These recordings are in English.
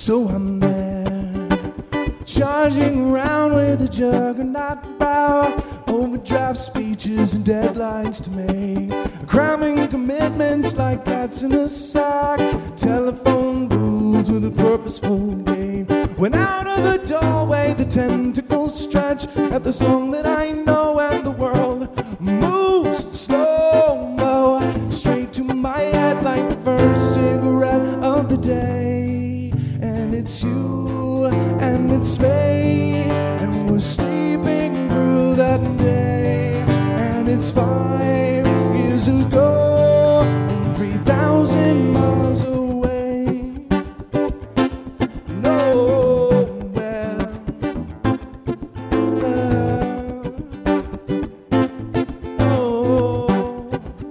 So I'm there, charging around with a juggernaut power, overdraft speeches and deadlines to make, cramming commitments like cats in a sack, telephone booth with a purposeful game. When out of the doorway the tentacles stretch at the song that I know, and the world moves slow-mo straight to my head like the first cigarette of the day. And it's you and it's me, and we're sleeping through that day. And it's 5 years ago and 3,000 miles away. Nowhere. Oh.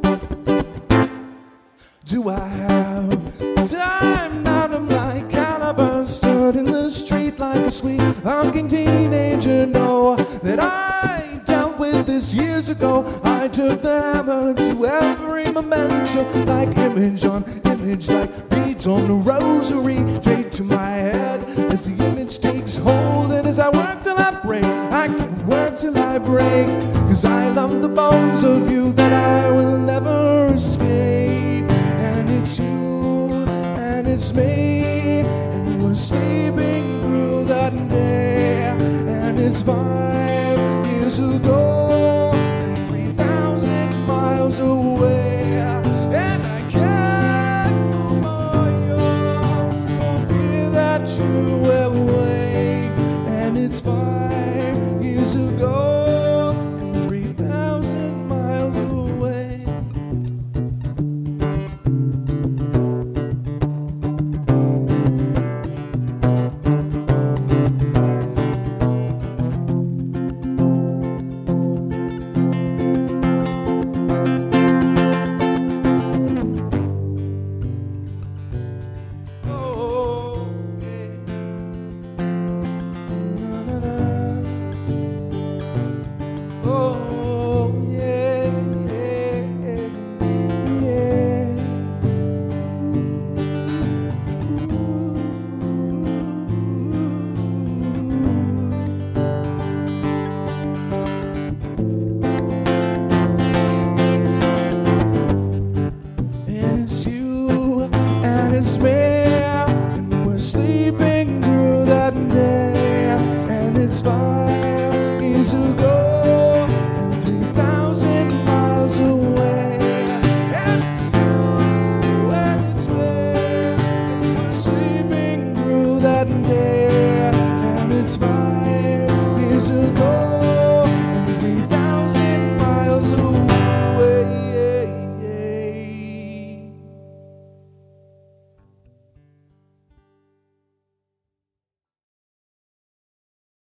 Do I have time? Not of my caliber, stood in the street like a sweet honking teenager. Know that I dealt with this years ago. I took the hammer to every memento, like image on image, like beads on a rosary, straight to my head as the image takes hold. And as I work till I break, I can work till I break, 'cause I love the bones of you that I will never escape. And it's you and it's me, and we're sleeping through that day. And it's 5 years ago and 3,000 miles away. And I can't move on for fear that you will wait. And it's 5 years ago and 3,000 miles away. It's me, and we're sleeping through that day. And it's 5 years ago